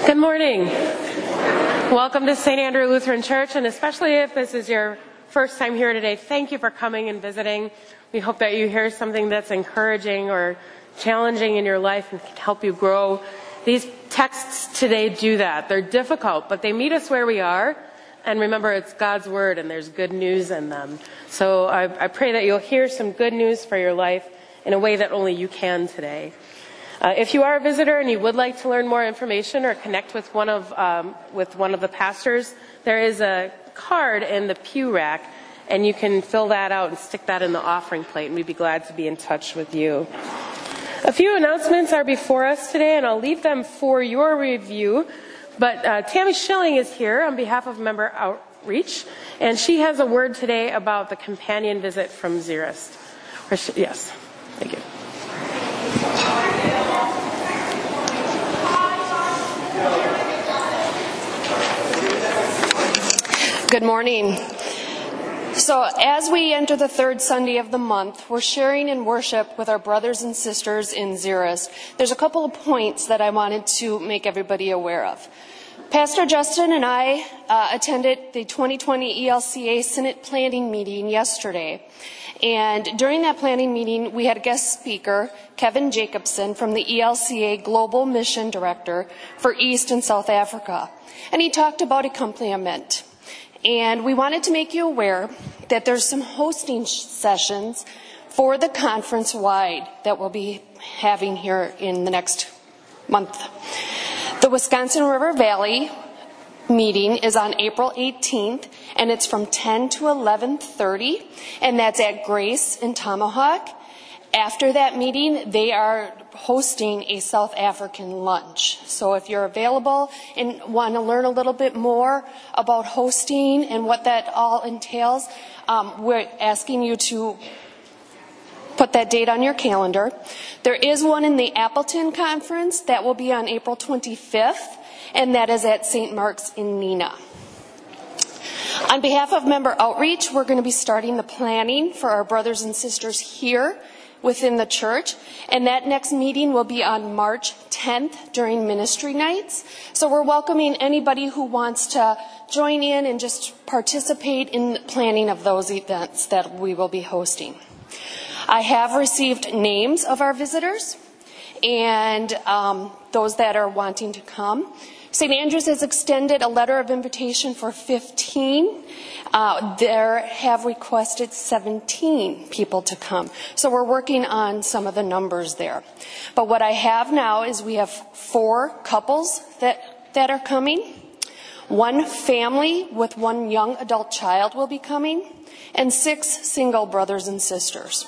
Good morning. Welcome to St. Andrew Lutheran Church, and especially if this is your first time here today, thank you for coming and visiting. We hope that you hear something that's encouraging or challenging in your life and can help you grow. These texts today do that. They're difficult, but they meet us where we are. And remember, it's God's Word, and there's good news in them. So I pray that you'll hear some good news for your life in a way that only you can today. If you are a visitor and you would like to learn more information or connect with one of the pastors, there is a card in the pew rack, and you can fill that out and stick that in the offering plate, and we'd be glad to be in touch with you. A few announcements are before us today, and I'll leave them for your review. But Tammy Schilling is here on behalf of Member Outreach, and she has a word today about the companion visit from Xerist. Yes, thank you. Good morning. So as we enter the third Sunday of the month, we're sharing in worship with our brothers and sisters in Xerist. There's a couple of points that I wanted to make everybody aware of. Pastor Justin and I attended the 2020 ELCA Synod planning meeting yesterday. And during that planning meeting, we had a guest speaker, Kevin Jacobson, from the ELCA Global Mission Director for East and South Africa. And he talked about accompaniment. And we wanted to make you aware that there's some hosting sessions for the conference-wide that we'll be having here in the next month. The Wisconsin River Valley meeting is on April 18th, and it's from 10 to 11:30, and that's at Grace in Tomahawk. After that meeting, they are hosting a South African lunch. So if you're available and want to learn a little bit more about hosting and what that all entails, we're asking you to put that date on your calendar. There is one in the Appleton Conference that will be on April 25th, and that is at St. Mark's in Neenah. On behalf of Member Outreach, we're going to be starting the planning for our brothers and sisters here within the church, and that next meeting will be on March 10th during ministry nights. So we're welcoming anybody who wants to join in and just participate in the planning of those events that we will be hosting. I have received names of our visitors and those that are wanting to come. St. Andrews has extended a letter of invitation for 15. There have requested 17 people to come. So we're working on some of the numbers there. But what I have now is we have 4 couples that are coming. 1 family with 1 young adult child will be coming, and 6 single brothers and sisters.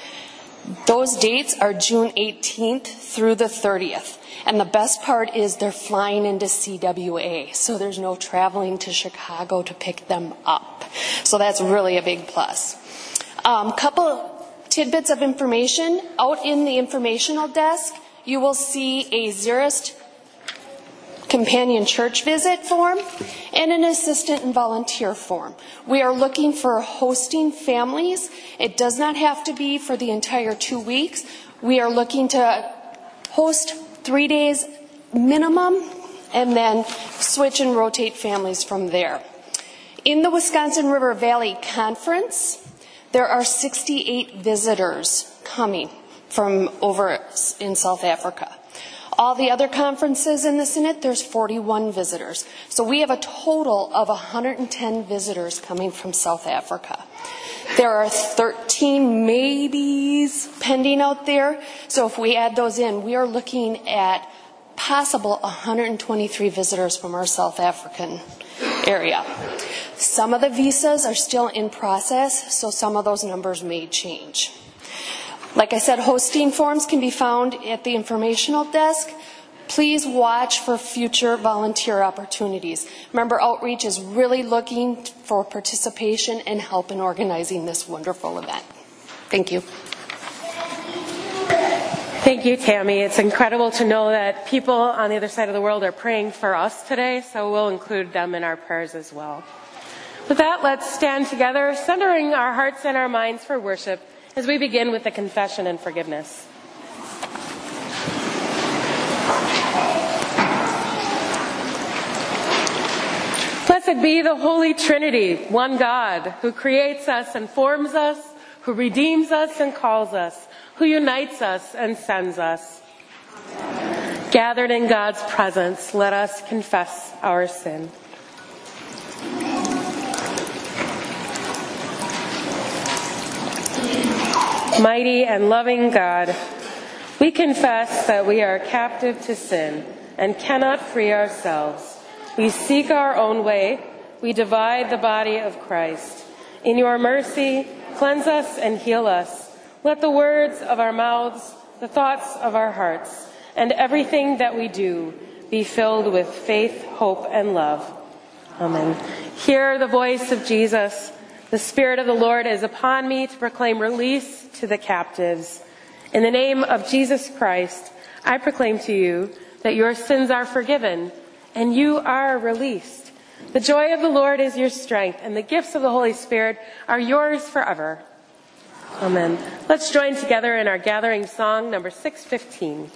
Those dates are June 18th through the 30th. And the best part is they're flying into CWA, so there's no traveling to Chicago to pick them up. So that's really a big plus. Couple tidbits of information. Out in the informational desk, you will see a Xerist companion church visit form and an assistant and volunteer form. We are looking for hosting families. It does not have to be for the entire 2 weeks. We are looking to host 3 days minimum, and then switch and rotate families from there. In the Wisconsin River Valley Conference, there are 68 visitors coming from over in South Africa. All the other conferences in the Synod, there's 41 visitors. So we have a total of 110 visitors coming from South Africa. There are 13 maybes pending out there. So if we add those in, we are looking at possible 123 visitors from our South African area. Some of the visas are still in process, so some of those numbers may change. Like I said, hosting forms can be found at the informational desk. Please watch for future volunteer opportunities. Member Outreach is really looking for participation and help in organizing this wonderful event. Thank you. Thank you, Tammy. It's incredible to know that people on the other side of the world are praying for us today, so we'll include them in our prayers as well. With that, let's stand together, centering our hearts and our minds for worship as we begin with the confession and forgiveness. Blessed be the Holy Trinity, one God, who creates us and forms us, who redeems us and calls us, who unites us and sends us. Gathered in God's presence, let us confess our sin. Mighty and loving God, we confess that we are captive to sin and cannot free ourselves. We seek our own way. We divide the body of Christ. In your mercy, cleanse us and heal us. Let the words of our mouths, the thoughts of our hearts, and everything that we do be filled with faith, hope, and love. Amen. Hear the voice of Jesus. The Spirit of the Lord is upon me to proclaim release to the captives. In the name of Jesus Christ, I proclaim to you that your sins are forgiven and you are released. The joy of the Lord is your strength, and the gifts of the Holy Spirit are yours forever. Amen. Let's join together in our gathering song, number 615.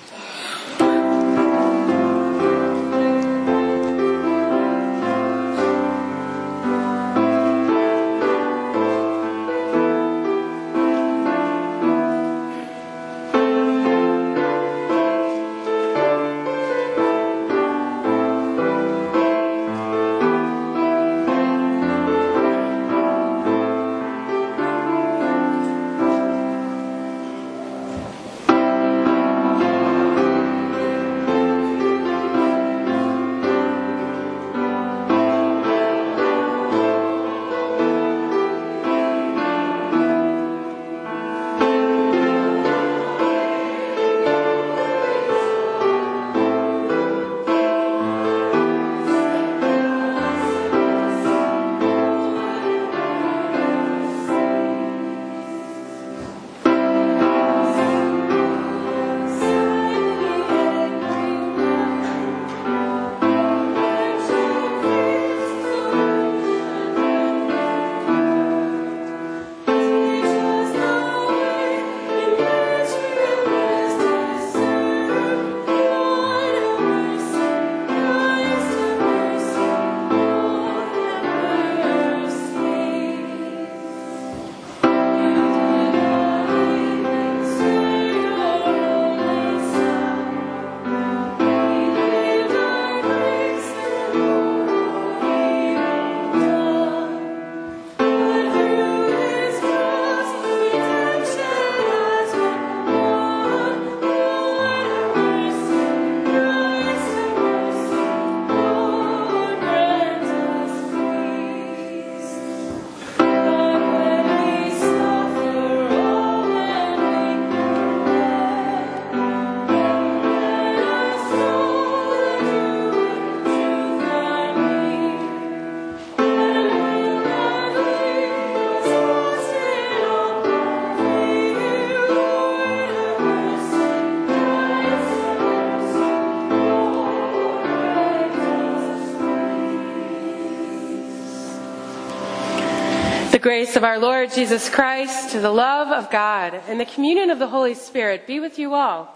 The grace of our Lord Jesus Christ, the love of God, and the communion of the Holy Spirit be with you all.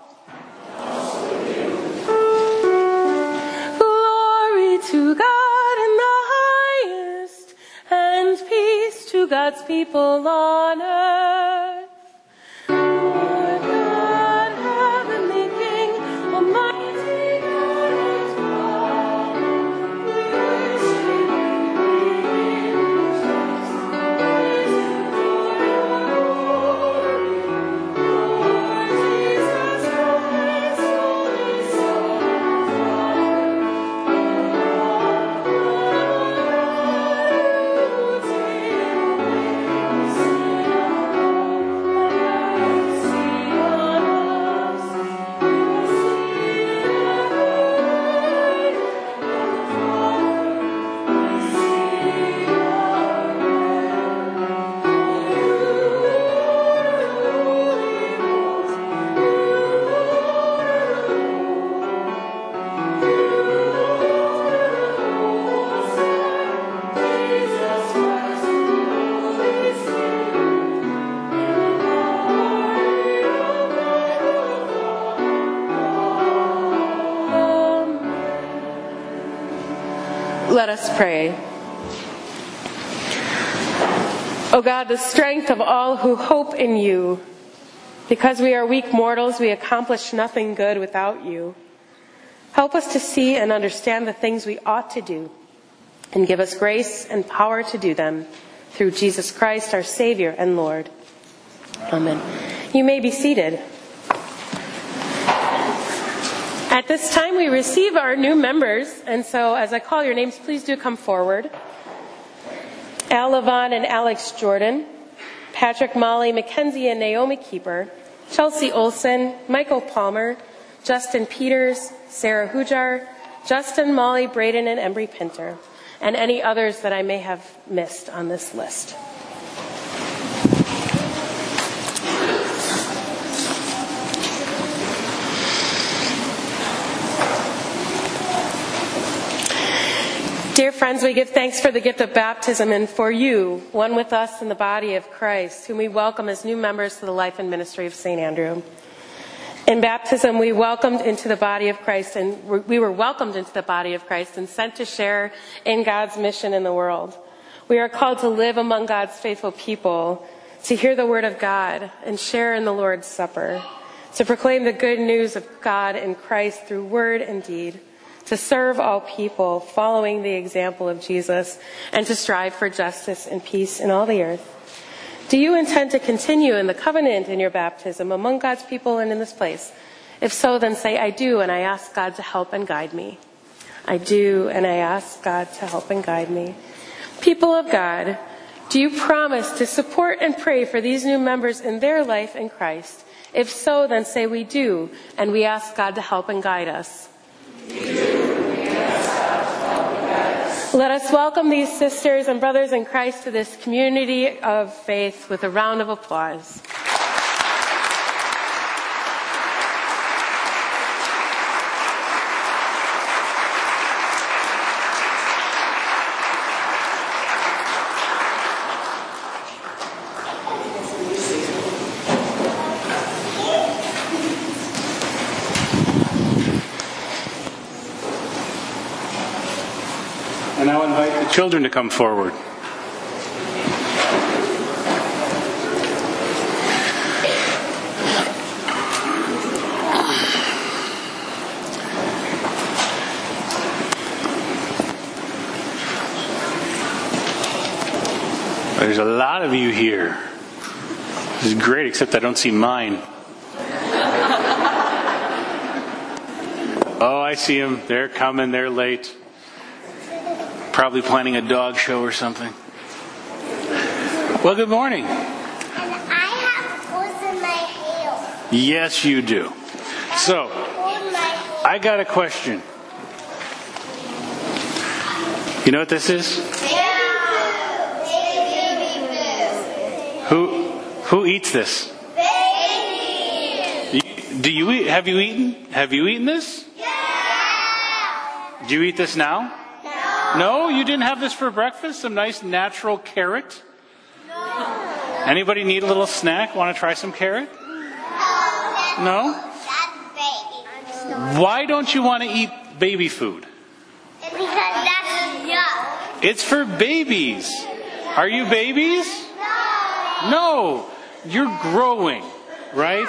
Glory to God in the highest, and peace to God's people on earth. Lord God, heavenly King, almighty God and God, we worship you. Let us pray. O God, the strength of all who hope in you. Because we are weak mortals, we accomplish nothing good without you. Help us to see and understand the things we ought to do, and give us grace and power to do them, through Jesus Christ, our Savior and Lord. Amen. You may be seated. At this time, we receive our new members, and so as I call your names, please do come forward. Al Levon and Alex Jordan, Patrick Molly, Mackenzie and Naomi Keeper, Chelsea Olson, Michael Palmer, Justin Peters, Sarah Hujar, Justin, Molly, Braden, and Embry Pinter, and any others that I may have missed on this list. Dear friends, we give thanks for the gift of baptism and for you, one with us in the body of Christ, whom we welcome as new members to the life and ministry of St. Andrew. In baptism, we were welcomed into the body of Christ and sent to share in God's mission in the world. We are called to live among God's faithful people, to hear the word of God and share in the Lord's Supper, to proclaim the good news of God in Christ through word and deed, to serve all people, following the example of Jesus, and to strive for justice and peace in all the earth. Do you intend to continue in the covenant in your baptism among God's people and in this place? If so, then say, I do, and I ask God to help and guide me. I do, and I ask God to help and guide me. People of God, do you promise to support and pray for these new members in their life in Christ? If so, then say, we do, and we ask God to help and guide us. Let us welcome these sisters and brothers in Christ to this community of faith with a round of applause. And I'll invite the children to come forward. There's a lot of you here. This is great, except I don't see mine. Oh, I see them. They're coming. They're late. Probably planning a dog show or something. Well, good morning. And I have holes in my hair. Yes, you do. So, I got a question. You know what this is? Who eats this? Babies. Do you eat? Have you eaten? Have you eaten this? Yeah. Do you eat this now? No. No, you didn't have this for breakfast? Some nice natural carrot? No. Anybody need a little snack? Want to try some carrot? No? That's baby. Why don't you want to eat baby food? Because that's yuck. It's for babies. Are you babies? No. No. You're growing, right?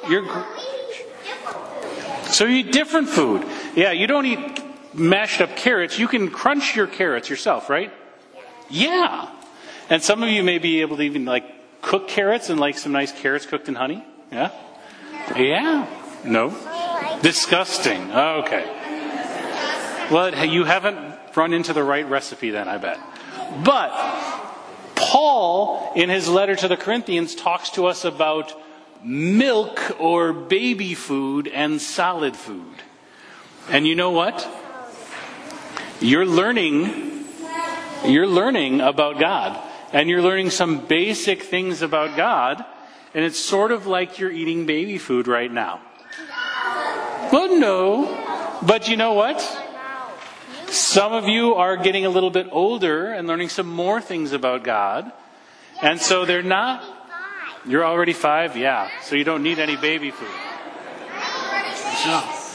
So you eat different food. Yeah, you don't eat mashed up carrots. You can crunch your carrots yourself, right? Yeah. And some of you may be able to even cook carrots and some nice carrots cooked in honey. Yeah? Yeah. No? Disgusting. Okay. Well, you haven't run into the right recipe then, I bet. But Paul, in his letter to the Corinthians, talks to us about milk or baby food and solid food. And you know what? You're learning about God. And you're learning some basic things about God. And it's sort of like you're eating baby food right now. Well, no. But you know what? Some of you are getting a little bit older and learning some more things about God. And so they're not... You're already 5? Yeah. So you don't need any baby food. So,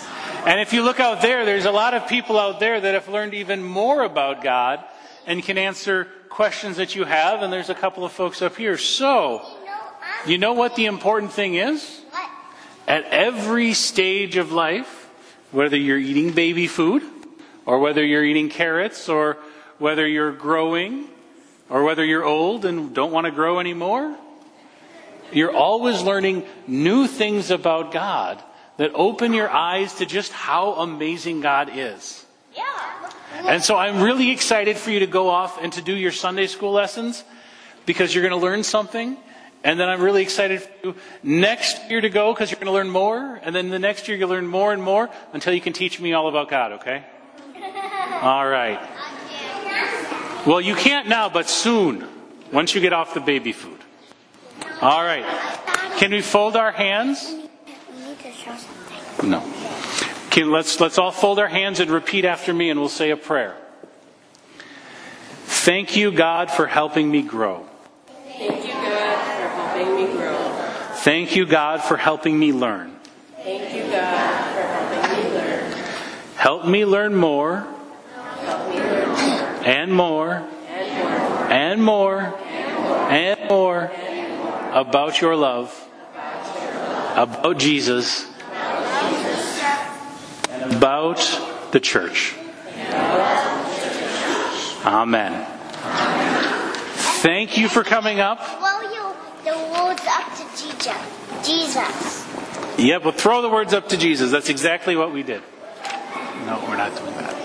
And if you look out there, there's a lot of people out there that have learned even more about God and can answer questions that you have. And there's a couple of folks up here. So, you know what the important thing is? What? At every stage of life, whether you're eating baby food, or whether you're eating carrots, or whether you're growing, or whether you're old and don't want to grow anymore, you're always learning new things about God that open your eyes to just how amazing God is. Yeah. And so I'm really excited for you to go off and to do your Sunday school lessons, because you're going to learn something. And then I'm really excited for you next year to go, because you're going to learn more. And then the next year you'll learn more and more until you can teach me all about God, okay? All right. Well, you can't now, but soon, once you get off the baby food. All right. Can we fold our hands? We need to show something. No. Let's all fold our hands and repeat after me, and we'll say a prayer. Thank you, God, for helping me grow. Thank you, God, for helping me grow. Thank you, God, for helping me learn. Thank you, God, for helping me learn. Help me learn more Help me learn more and more and more and more about your love, about Jesus, and about the church. Amen. Thank you for coming up. Throw the words up to Jesus. Yeah, but throw the words up to Jesus. That's exactly what we did. No, we're not doing that.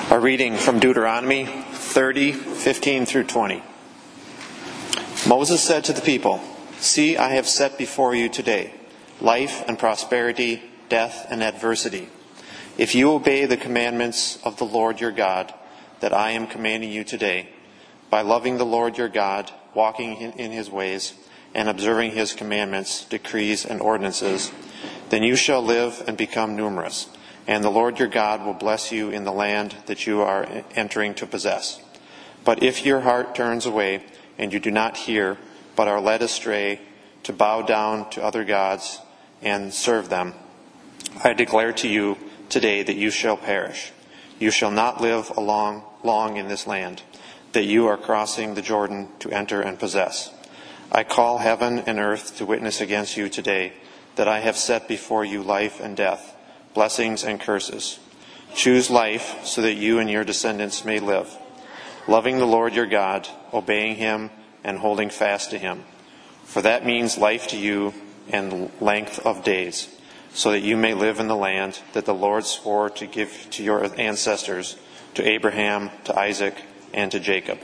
A reading from Deuteronomy 30:15 through 20. Moses said to the people, "See, I have set before you today life and prosperity, death and adversity. If you obey the commandments of the Lord your God that I am commanding you today, by loving the Lord your God, walking in his ways, and observing his commandments, decrees, and ordinances, then you shall live and become numerous, and the Lord your God will bless you in the land that you are entering to possess. But if your heart turns away, and you do not hear, but are led astray to bow down to other gods and serve them, I declare to you today that you shall perish. You shall not live long in this land that you are crossing the Jordan to enter and possess. I call heaven and earth to witness against you today that I have set before you life and death, blessings and curses. Choose life so that you and your descendants may live, loving the Lord your God, obeying him, and holding fast to him. For that means life to you and length of days, so that you may live in the land that the Lord swore to give to your ancestors, to Abraham, to Isaac, and to Jacob."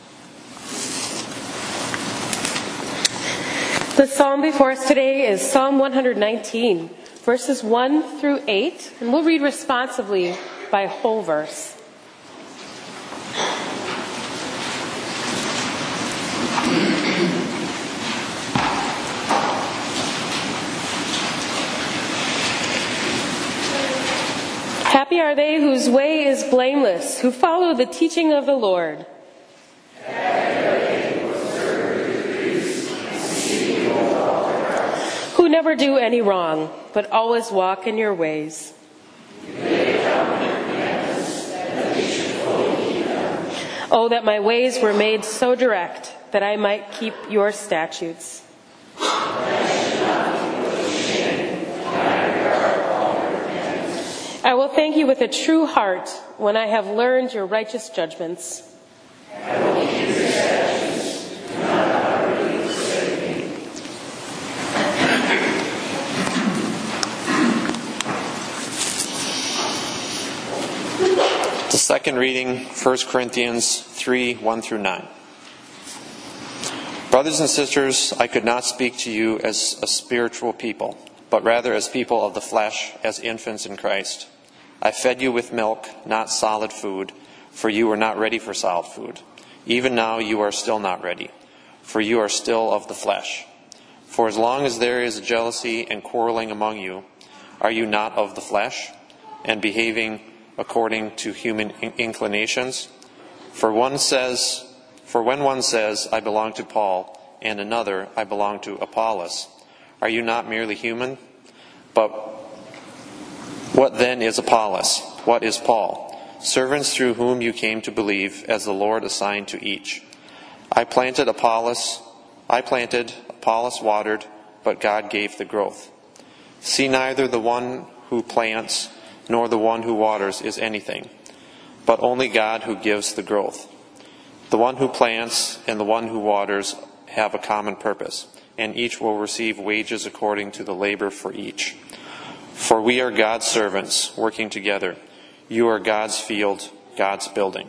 The psalm before us today is Psalm 119, verses 1 through 8, and we'll read responsively by whole verse. Happy are they whose way is blameless, who follow the teaching of the Lord. Who never do any wrong, but always walk in your ways. Oh, that my ways were made so direct that I might keep your statutes. I will thank you with a true heart when I have learned your righteous judgments. The second reading, 1 Corinthians 3, 1 through 9. Brothers and sisters, I could not speak to you as a spiritual people, but rather as people of the flesh, as infants in Christ. I fed you with milk, not solid food, for you were not ready for solid food. Even now you are still not ready, for you are still of the flesh. For as long as there is jealousy and quarreling among you, are you not of the flesh, and behaving according to human inclinations? For when one says, I belong to Paul, and another, I belong to Apollos, are you not merely human? But what then is Apollos? What is Paul? Servants through whom you came to believe, as the Lord assigned to each. I planted, Apollos watered, but God gave the growth. See, neither the one who plants nor the one who waters is anything, but only God who gives the growth. The one who plants and the one who waters have a common purpose, and each will receive wages according to the labor for each. For we are God's servants, working together. You are God's field, God's building.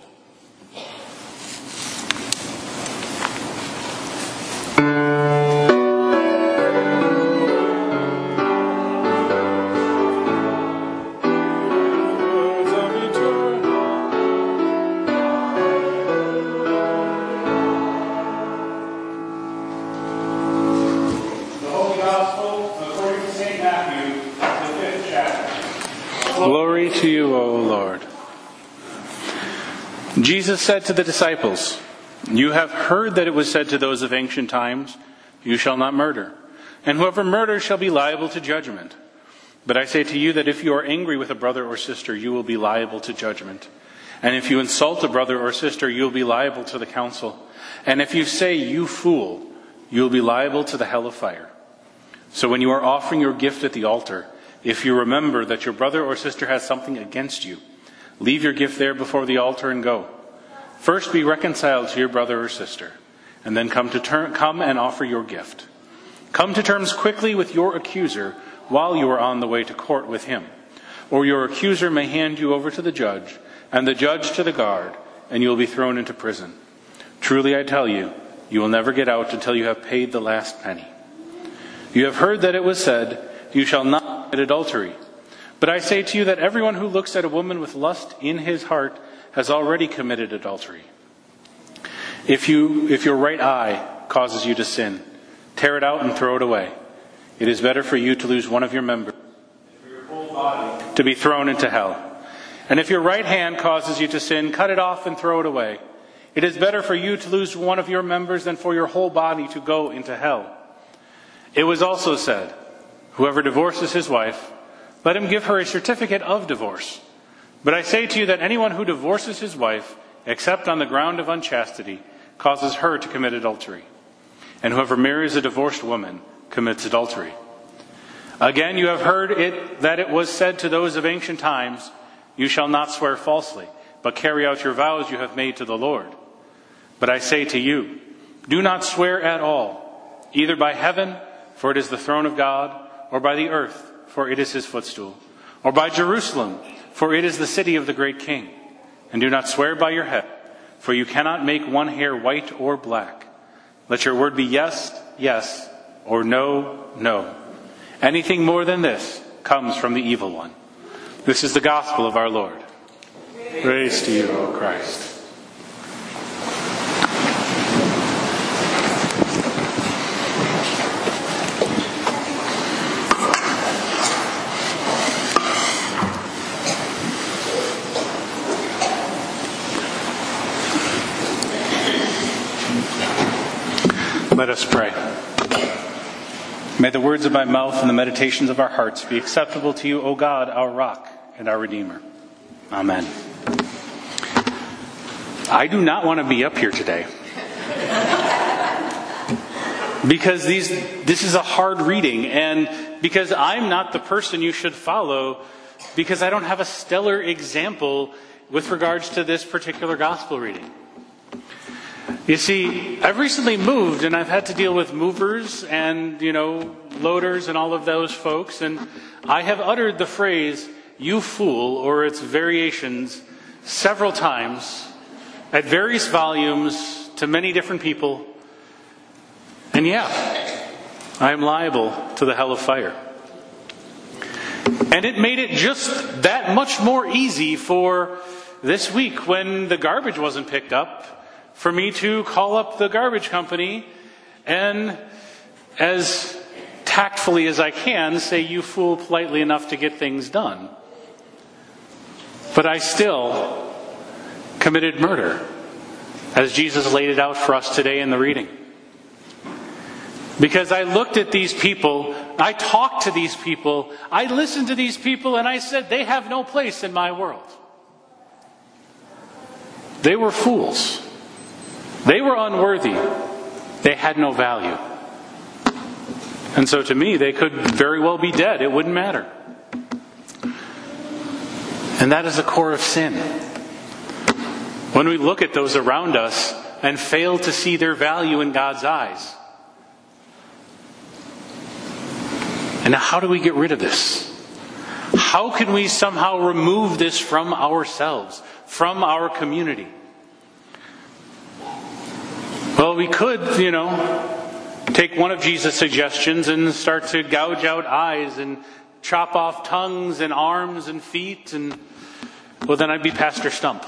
Glory to you, O Lord. Jesus said to the disciples, "You have heard that it was said to those of ancient times, 'You shall not murder,' and whoever murders shall be liable to judgment. But I say to you that if you are angry with a brother or sister, you will be liable to judgment. And if you insult a brother or sister, you will be liable to the council. And if you say, 'You fool,' you will be liable to the hell of fire. So when you are offering your gift at the altar, if you remember that your brother or sister has something against you, leave your gift there before the altar and go. First be reconciled to your brother or sister, and then come and offer your gift. Come to terms quickly with your accuser while you are on the way to court with him. or your accuser may hand you over to the judge, and the judge to the guard, and you will be thrown into prison. Truly I tell you, you will never get out until you have paid the last penny. You have heard that it was said, you shall not commit adultery. But I say to you that everyone who looks at a woman with lust in his heart has already committed adultery. If your right eye causes you to sin, tear it out and throw it away. It is better for you to lose one of your members than for your whole body to be thrown into hell. And if your right hand causes you to sin, cut it off and throw it away. It is better for you to lose one of your members than for your whole body to go into hell. It was also said, whoever divorces his wife, let him give her a certificate of divorce. But I say to you that anyone who divorces his wife, except on the ground of unchastity, causes her to commit adultery. And whoever marries a divorced woman commits adultery. Again, you have heard that it was said to those of ancient times, you shall not swear falsely, but carry out your vows you have made to the Lord. But I say to you, do not swear at all, either by heaven, for it is the throne of God, or by the earth, for it is his footstool, or by Jerusalem, for it is the city of the great king. And do not swear by your head, for you cannot make one hair white or black. Let your word be yes, yes, or no, no. Anything more than this comes from the evil one. This is the gospel of our Lord. Praise to you, O Christ. Let us pray. May the words of my mouth and the meditations of our hearts be acceptable to you, O God, our rock and our Redeemer. Amen. I do not want to be up here today. Because this is a hard reading, and because I'm not the person you should follow, because I don't have a stellar example with regards to this particular gospel reading. You see, I've recently moved, and I've had to deal with movers and, loaders and all of those folks, and I have uttered the phrase, you fool, or its variations, several times, at various volumes, to many different people. And yeah, I am liable to the hell of fire. And it made it just that much more easy for this week when the garbage wasn't picked up, for me to call up the garbage company and, as tactfully as I can, say you fool politely enough to get things done. But I still committed murder, as Jesus laid it out for us today in the reading. Because I looked at these people, I talked to these people, I listened to these people, and I said, they have no place in my world. They were fools. They were unworthy. They had no value. And so to me, they could very well be dead. It wouldn't matter. And that is the core of sin. When we look at those around us and fail to see their value in God's eyes. And now how do we get rid of this? How can we somehow remove this from ourselves, from our community? Well, we could, take one of Jesus' suggestions and start to gouge out eyes and chop off tongues and arms and feet, and, well, then I'd be Pastor Stump.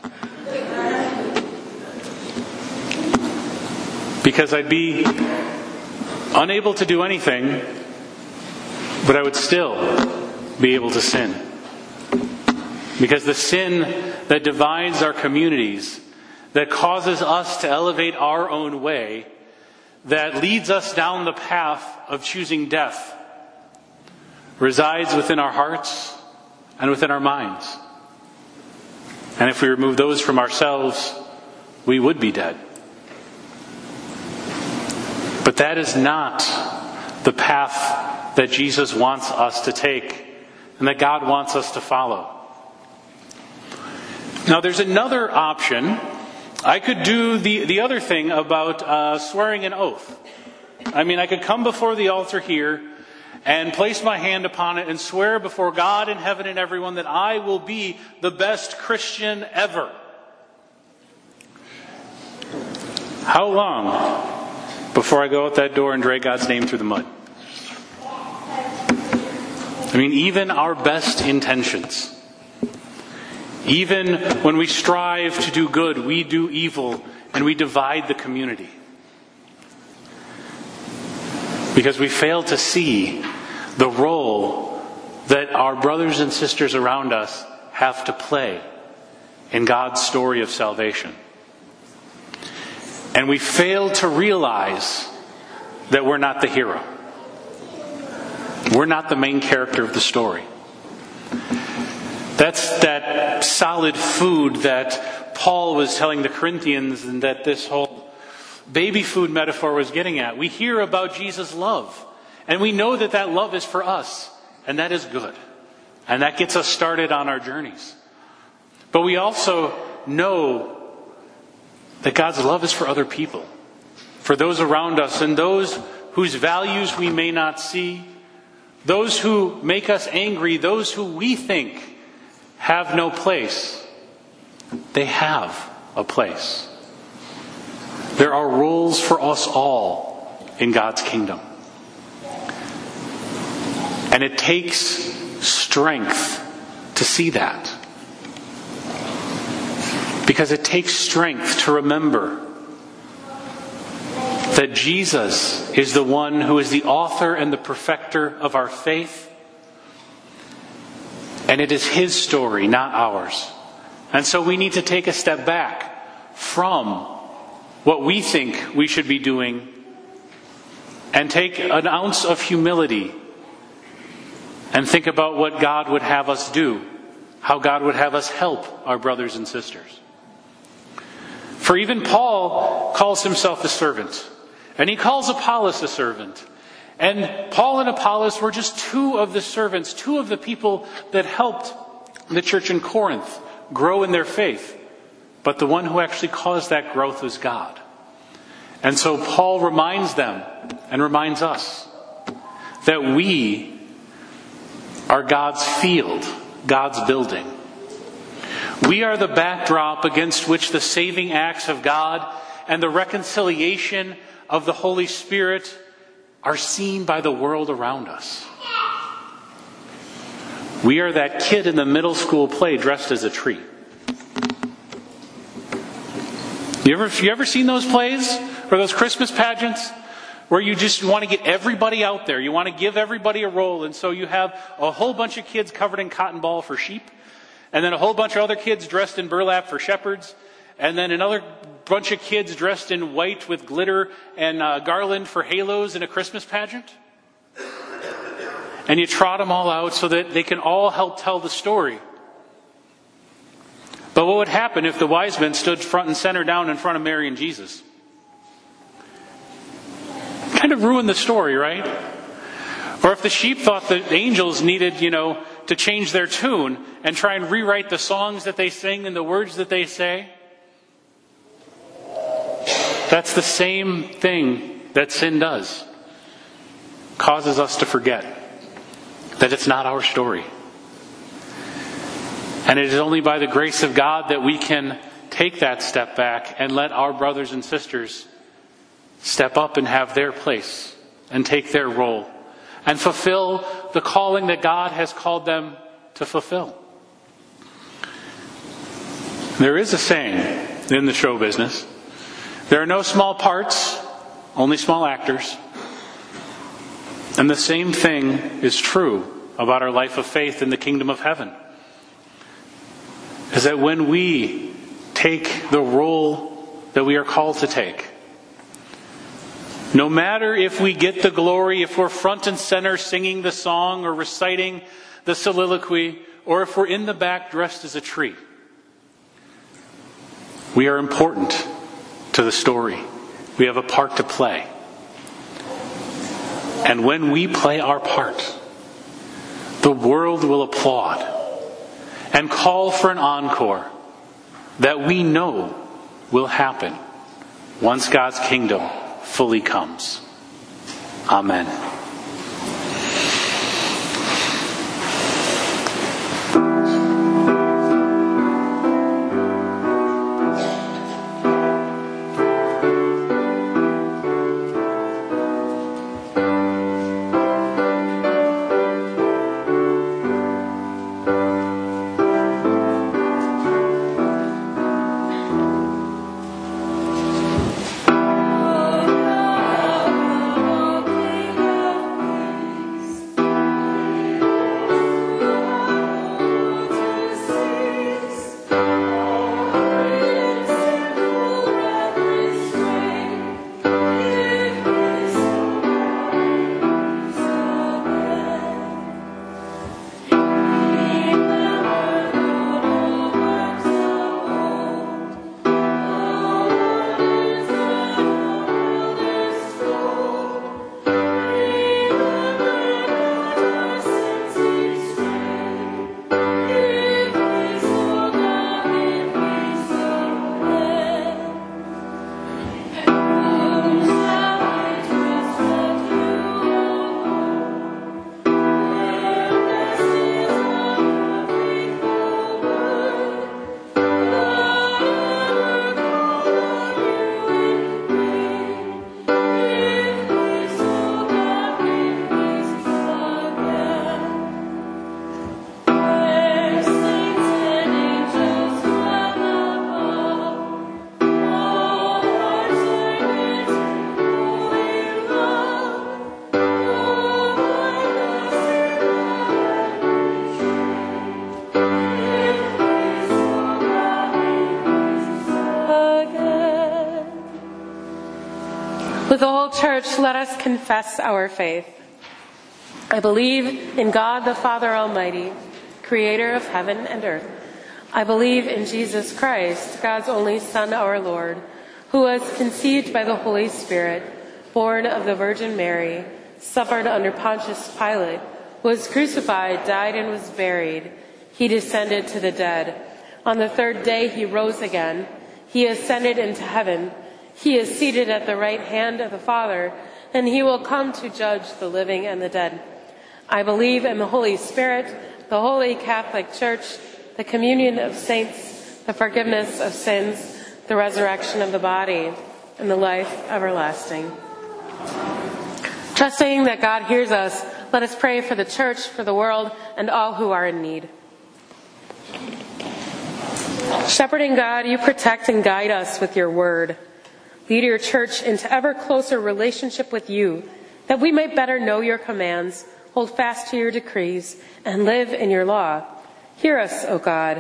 Because I'd be unable to do anything, but I would still be able to sin. Because the sin that divides our communities, that causes us to elevate our own way, that leads us down the path of choosing death, resides within our hearts and within our minds. And if we remove those from ourselves, we would be dead. But that is not the path that Jesus wants us to take and that God wants us to follow. Now, there's another option. I could do the other thing about swearing an oath. I mean, I could come before the altar here and place my hand upon it and swear before God in heaven and everyone that I will be the best Christian ever. How long before I go out that door and drag God's name through the mud? I mean, even our best intentions, even when we strive to do good, we do evil and we divide the community. Because we fail to see the role that our brothers and sisters around us have to play in God's story of salvation. And we fail to realize that we're not the hero. We're not the main character of the story. That's that solid food that Paul was telling the Corinthians, and that this whole baby food metaphor was getting at. We hear about Jesus' love, and we know that that love is for us, and that is good. And that gets us started on our journeys. But we also know that God's love is for other people, for those around us, and those whose values we may not see, those who make us angry, those who we think have no place. They have a place. There are roles for us all in God's kingdom. And it takes strength to see that. Because it takes strength to remember that Jesus is the one who is the author and the perfecter of our faith. And it is His story, not ours. And so we need to take a step back from what we think we should be doing and take an ounce of humility and think about what God would have us do, how God would have us help our brothers and sisters. For even Paul calls himself a servant, and he calls Apollos a servant. And Paul and Apollos were just two of the servants, two of the people that helped the church in Corinth grow in their faith. But the one who actually caused that growth was God. And so Paul reminds them and reminds us that we are God's field, God's building. We are the backdrop against which the saving acts of God and the reconciliation of the Holy Spirit are seen by the world around us. We are that kid in the middle school play dressed as a tree. You ever seen those plays or those Christmas pageants where you just want to get everybody out there? You want to give everybody a role, and so you have a whole bunch of kids covered in cotton ball for sheep, and then a whole bunch of other kids dressed in burlap for shepherds, and then another bunch of kids dressed in white with glitter and garland for halos in a Christmas pageant. And you trot them all out so that they can all help tell the story. But what would happen if the wise men stood front and center down in front of Mary and Jesus? Kind of ruined the story, right? Or if the sheep thought the angels needed, to change their tune and try and rewrite the songs that they sing and the words that they say. That's the same thing that sin does. Causes us to forget that it's not our story. And it is only by the grace of God that we can take that step back and let our brothers and sisters step up and have their place and take their role and fulfill the calling that God has called them to fulfill. There is a saying in the show business: there are no small parts, only small actors. And the same thing is true about our life of faith in the kingdom of heaven. Is that when we take the role that we are called to take, no matter if we get the glory, if we're front and center singing the song or reciting the soliloquy, or if we're in the back dressed as a tree, we are important to the story. We have a part to play. And when we play our part, the world will applaud and call for an encore that we know will happen once God's kingdom fully comes. Amen. With the whole church, let us confess our faith. I believe in God the Father Almighty, creator of heaven and earth. I believe in Jesus Christ, God's only Son, our Lord, who was conceived by the Holy Spirit, born of the Virgin Mary, suffered under Pontius Pilate, was crucified, died, and was buried. He descended to the dead. On the third day he rose again. He ascended into heaven. He is seated at the right hand of the Father, and he will come to judge the living and the dead. I believe in the Holy Spirit, the Holy Catholic Church, the communion of saints, the forgiveness of sins, the resurrection of the body, and the life everlasting. Trusting that God hears us, let us pray for the church, for the world, and all who are in need. Shepherding God, you protect and guide us with your word. Lead your church into ever closer relationship with you, that we may better know your commands, hold fast to your decrees, and live in your law. Hear us, O God.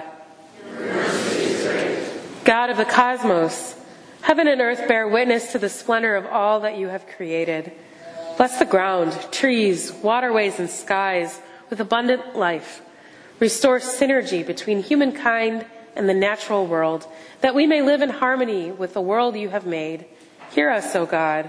God of the cosmos, heaven and earth bear witness to the splendor of all that you have created. Bless the ground, trees, waterways, and skies with abundant life. Restore synergy between humankind and the natural world, that we may live in harmony with the world you have made. Hear us, O God.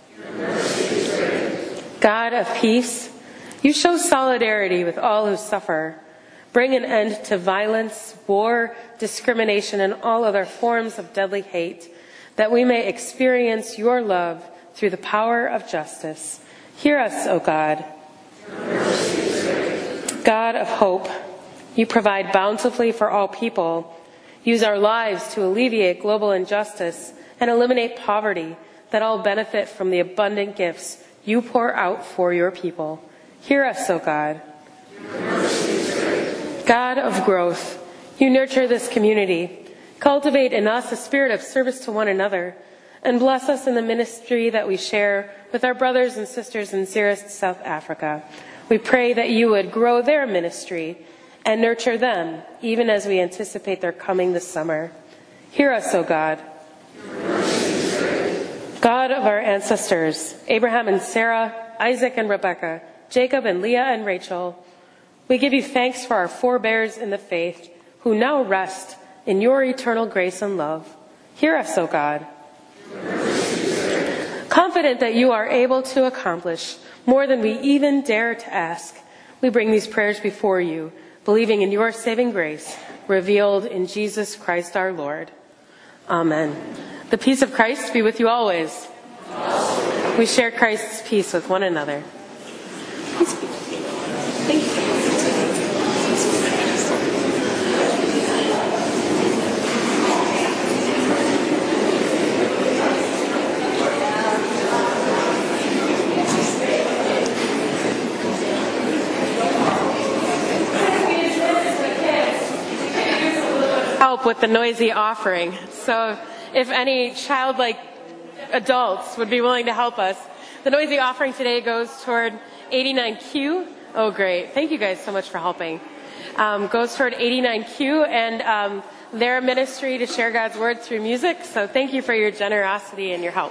God of peace, you show solidarity with all who suffer. Bring an end to violence, war, discrimination, and all other forms of deadly hate, that we may experience your love through the power of justice. Hear us, O God. God of hope, you provide bountifully for all people. Use our lives to alleviate global injustice and eliminate poverty, that all benefit from the abundant gifts you pour out for your people. Hear us, O God. God of growth, you nurture this community. Cultivate in us a spirit of service to one another, and bless us in the ministry that we share with our brothers and sisters in Xeris, South Africa. We pray that you would grow their ministry and nurture them, even as we anticipate their coming this summer. Hear us, O God. God of our ancestors, Abraham and Sarah, Isaac and Rebekah, Jacob and Leah and Rachel, we give you thanks for our forebears in the faith, who now rest in your eternal grace and love. Hear us, O God. Confident that you are able to accomplish more than we even dare to ask, we bring these prayers before you, believing in your saving grace, revealed in Jesus Christ our Lord. Amen. The peace of Christ be with you always. We share Christ's peace with one another. Thank you. Help with the noisy offering. So if any childlike adults would be willing to help us, the noisy offering today goes toward 89Q. Oh, great. Thank you guys so much for helping. Goes toward 89Q and their ministry to share God's word through music. So thank you for your generosity and your help.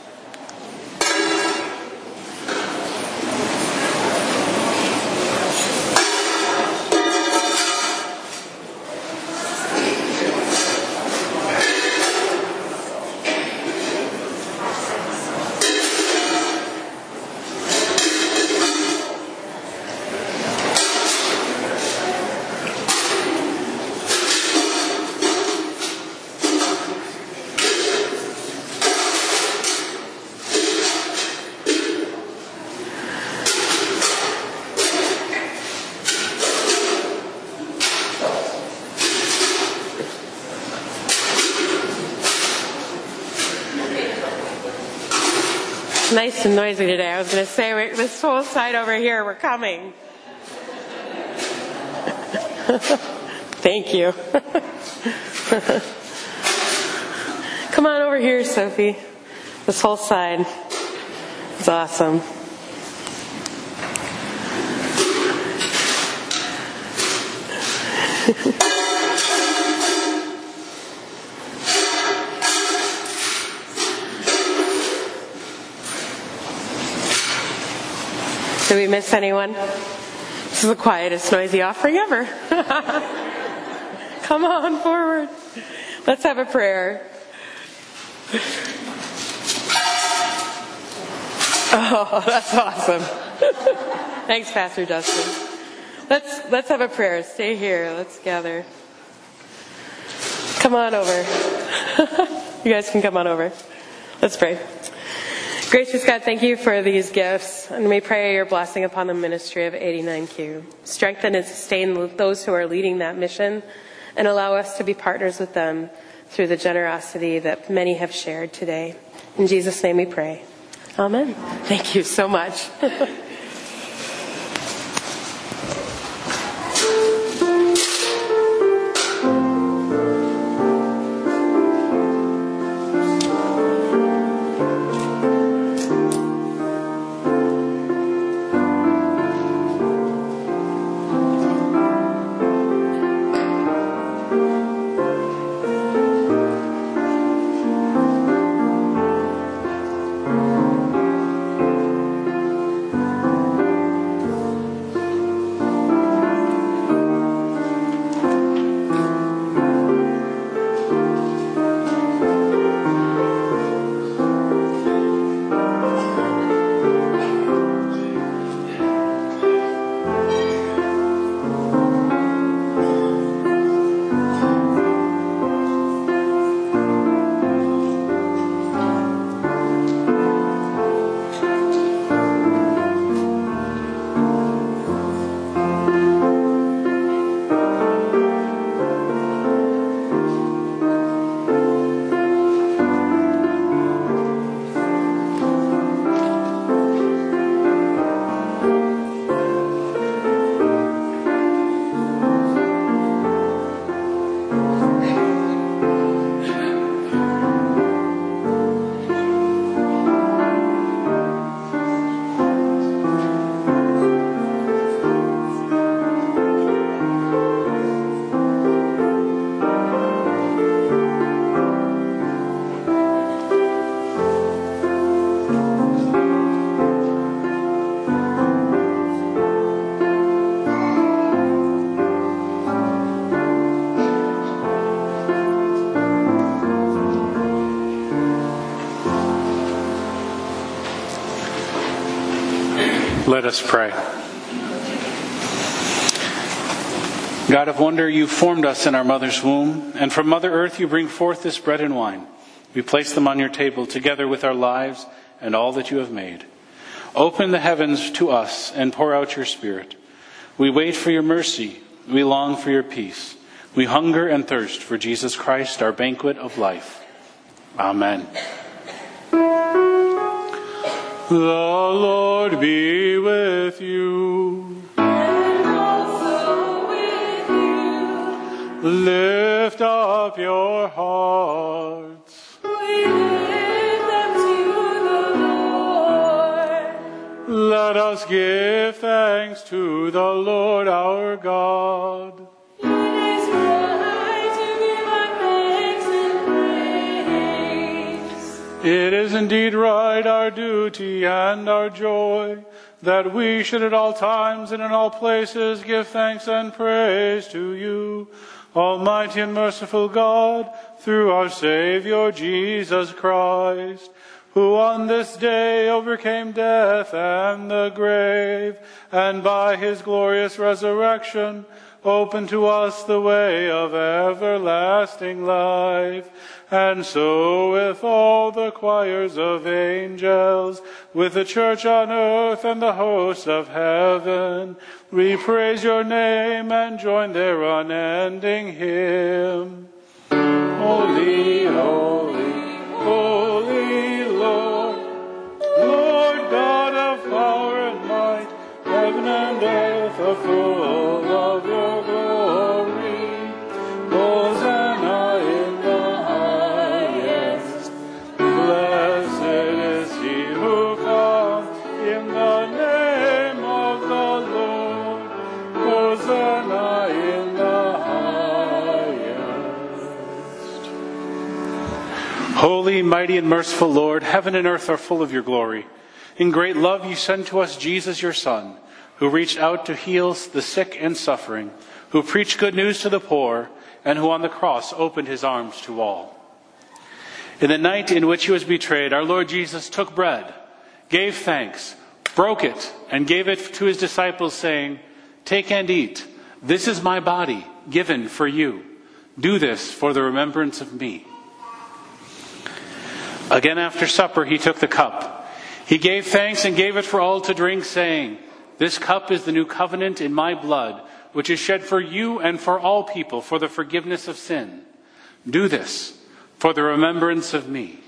Nice and noisy today. I was going to say, this whole side over here, we're coming. Thank you. Come on over here, Sophie. This whole side is awesome. Did we miss anyone? This is the quietest, noisy offering ever. Come on forward. Let's have a prayer. Oh, that's awesome. Thanks, Pastor Justin. Let's have a prayer. Stay here. Let's gather. Come on over. You guys can come on over. Let's pray. Gracious God, thank you for these gifts, and we pray your blessing upon the ministry of 89Q. Strengthen and sustain those who are leading that mission, and allow us to be partners with them through the generosity that many have shared today. In Jesus' name we pray. Amen. Thank you so much. Let us pray. God of wonder, you formed us in our mother's womb, and from Mother Earth you bring forth this bread and wine. We place them on your table together with our lives and all that you have made. Open the heavens to us and pour out your Spirit. We wait for your mercy. We long for your peace. We hunger and thirst for Jesus Christ, our banquet of life. Amen. The Lord be with you. And also with you. Lift up your hearts. We lift them to the Lord. Let us give thanks to the Lord our God. It is right to give our thanks and praise. It is indeed right, our duty and our joy, that we should at all times and in all places give thanks and praise to you, Almighty and merciful God, through our Savior Jesus Christ, who on this day overcame death and the grave, and by his glorious resurrection opened to us the way of everlasting life. And so with all the choirs of angels, with the church on earth and the hosts of heaven, we praise your name and join their unending hymn. Holy, holy, holy Lord, Lord God of power and might, heaven and earth are full of your glory. Hosanna in the highest. Blessed is he who comes in the name of the Lord. Hosanna in the highest. Holy, mighty, and merciful Lord, heaven and earth are full of your glory. In great love you sent to us Jesus, your Son, who reached out to heal the sick and suffering, who preached good news to the poor, and who on the cross opened his arms to all. In the night in which he was betrayed, our Lord Jesus took bread, gave thanks, broke it, and gave it to his disciples, saying, "Take and eat. This is my body, given for you. Do this for the remembrance of me." Again after supper he took the cup. He gave thanks and gave it for all to drink, saying, "This cup is the new covenant in my blood, which is shed for you and for all people for the forgiveness of sin. Do this for the remembrance of me."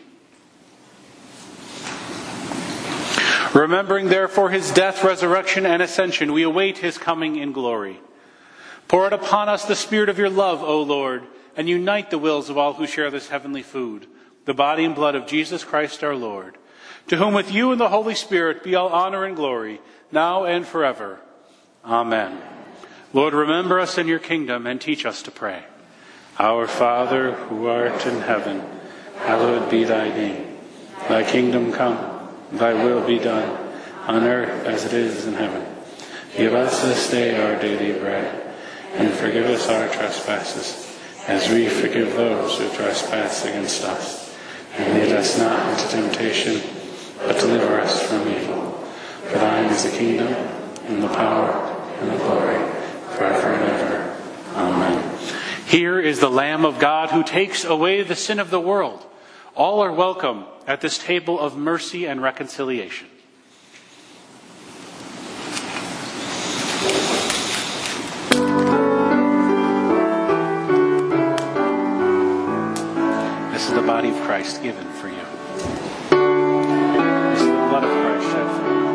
Remembering therefore his death, resurrection, and ascension, we await his coming in glory. Pour out upon us the spirit of your love, O Lord, and unite the wills of all who share this heavenly food, the body and blood of Jesus Christ our Lord, to whom with you and the Holy Spirit be all honor and glory, now and forever. Amen. Lord, remember us in your kingdom and teach us to pray. Our Father, who art in heaven, hallowed be thy name. Thy kingdom come, thy will be done, on earth as it is in heaven. Give us this day our daily bread, and forgive us our trespasses, as we forgive those who trespass against us. And lead us not into temptation, but deliver us from evil. For thine is the kingdom, and the power, and the glory, forever and ever. Amen. Here is the Lamb of God who takes away the sin of the world. All are welcome at this table of mercy and reconciliation. This is the body of Christ given for you. This is the blood of Christ shed for you.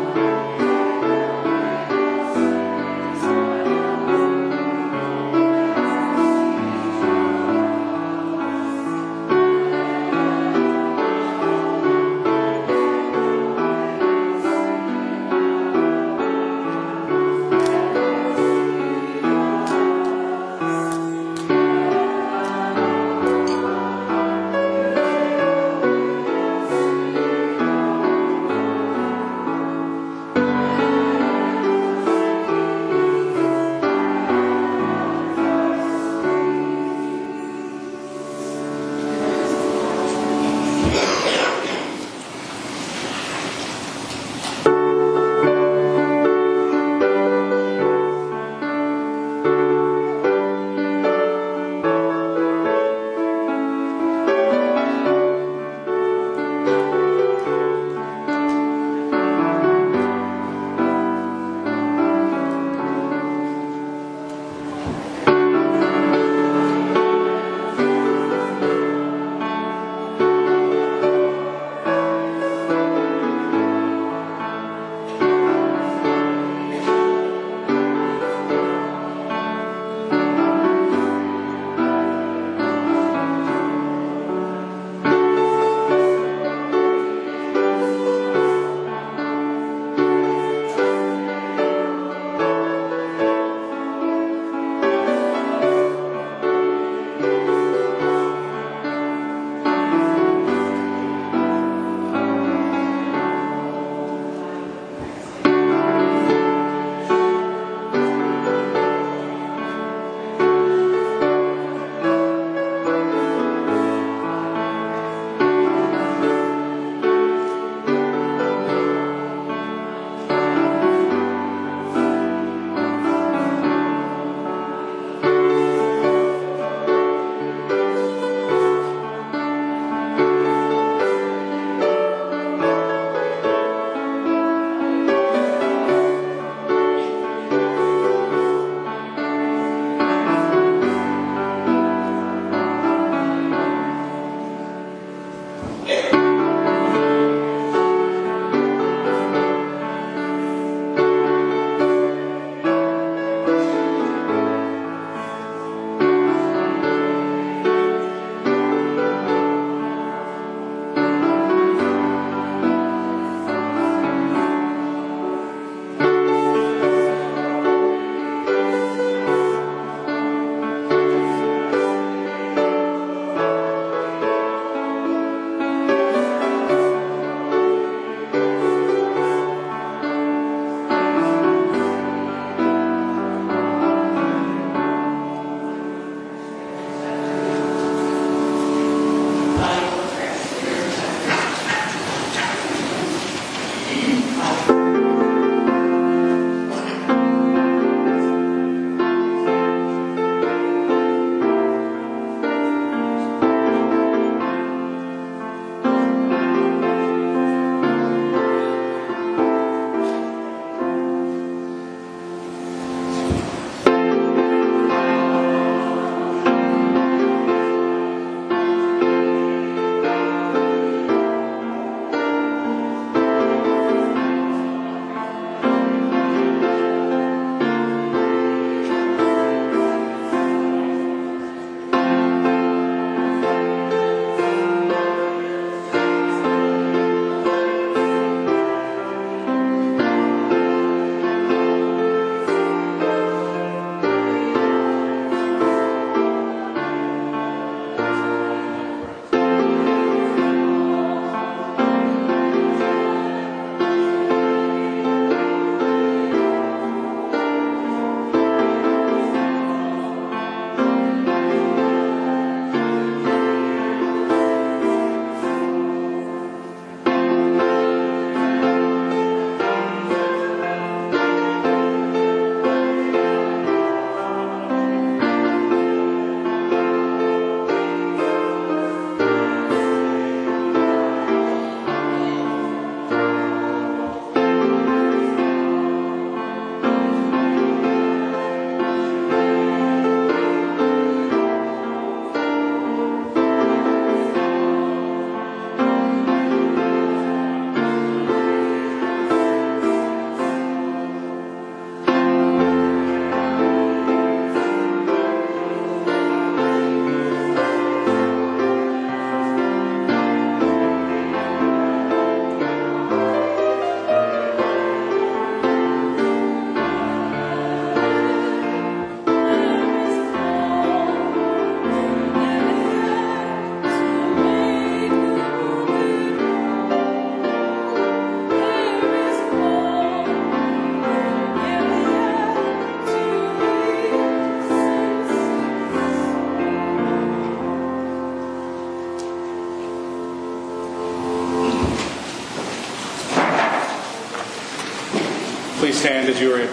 stand as you are able.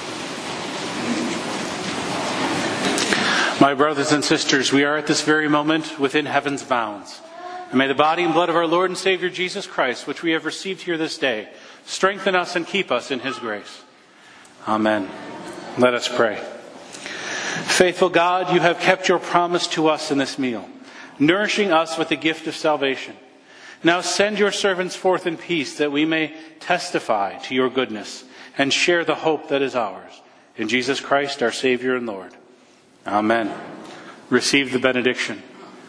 My brothers and sisters, we are at this very moment within heaven's bounds. And may the body and blood of our Lord and Savior Jesus Christ, which we have received here this day, strengthen us and keep us in his grace. Amen. Let us pray. Faithful God, you have kept your promise to us in this meal, nourishing us with the gift of salvation. Now send your servants forth in peace, that we may testify to your goodness and share the hope that is ours. In Jesus Christ, our Savior and Lord. Amen. Receive the benediction.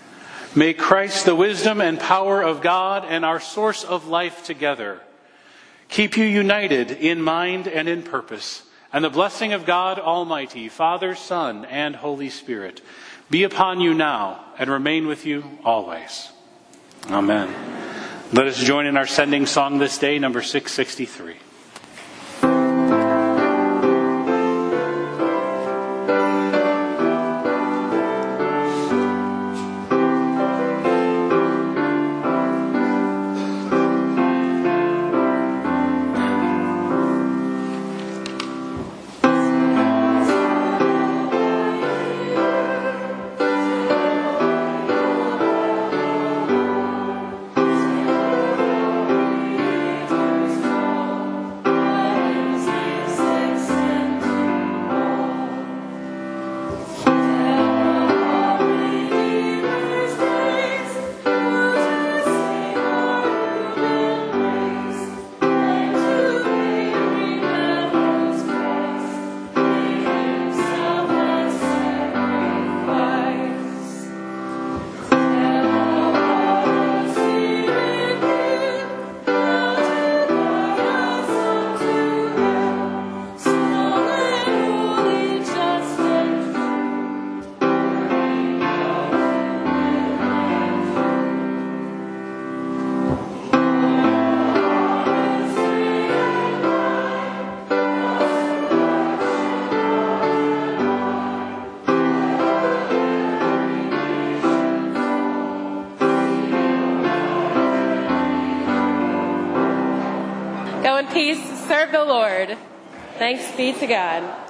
May Christ, the wisdom and power of God and our source of life together, keep you united in mind and in purpose. And the blessing of God Almighty, Father, Son, and Holy Spirit, be upon you now and remain with you always. Amen. Let us join in our sending song this day, number 663. Go in peace, serve the Lord. Thanks be to God.